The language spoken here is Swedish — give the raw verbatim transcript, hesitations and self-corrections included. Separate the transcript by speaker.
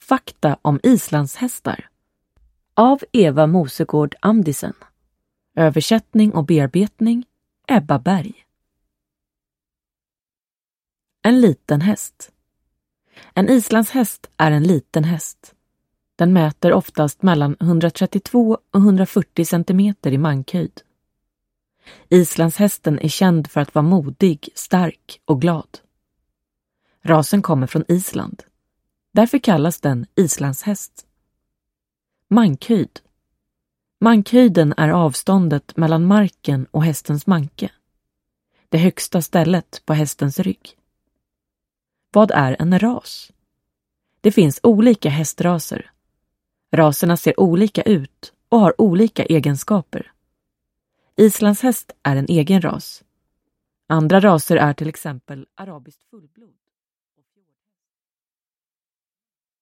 Speaker 1: Fakta om islandshästar av Eva Mosegård Amdisen. Översättning och bearbetning Ebba Berg. En liten häst. En islandshäst är en liten häst. Den mäter oftast mellan hundratrettiotvå och hundrafyrtio centimeter i mankhöjd. Islandshästen är känd för att vara modig, stark och glad. Rasen kommer från Island. Därför kallas den islandshäst. Mankhöjd. Mankhöjden är avståndet mellan marken och hästens manke. Det högsta stället på hästens rygg. Vad är en ras? Det finns olika hästraser. Raserna ser olika ut och har olika egenskaper. Islandshäst är en egen ras. Andra raser är till exempel arabiskt fullblod.